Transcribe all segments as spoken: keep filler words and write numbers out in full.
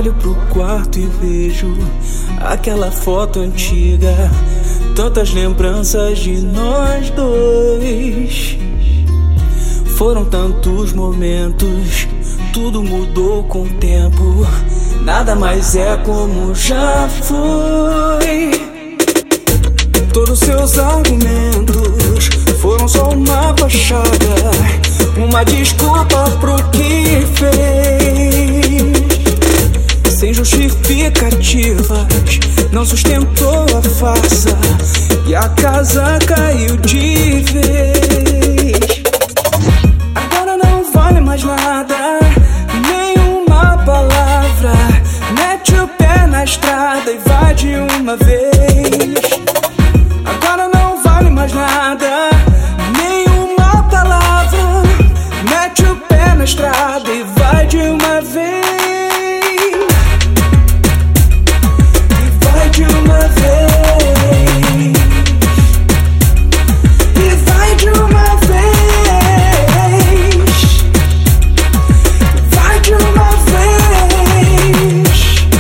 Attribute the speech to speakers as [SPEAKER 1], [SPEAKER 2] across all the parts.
[SPEAKER 1] Olho pro quarto e vejo aquela foto antiga, tantas lembranças de nós dois. Foram tantos momentos, tudo mudou com o tempo, nada mais é como já foi. Todos seus argumentos foram só uma fachada, uma desculpa pro que fez. Sem justificativas, não sustentou a farsa e a casa caiu de vez. Agora não vale mais nada, nenhuma palavra. Mete o pé na estrada e vai de uma vez. Agora não vale mais nada, nenhuma palavra. Mete o pé na estrada e vai de uma vez. De uma vez, e vai de uma vez, vai de uma vez,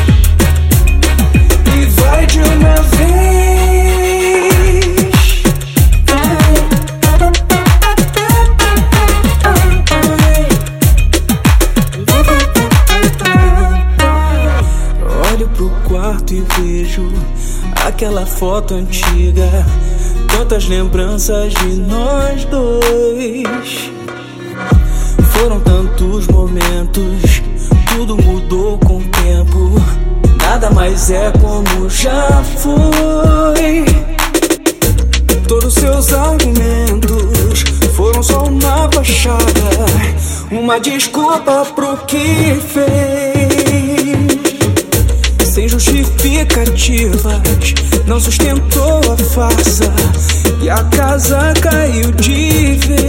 [SPEAKER 1] e vai de uma vez. Olho pro quarto e vejo aquela foto antiga, tantas lembranças de nós dois. Foram tantos momentos, tudo mudou com o tempo, nada mais é como já foi. Todos seus argumentos foram só uma fachada, uma desculpa pro que fez. Sem justificativas, não sustentou a farsa e a casa caiu de vez.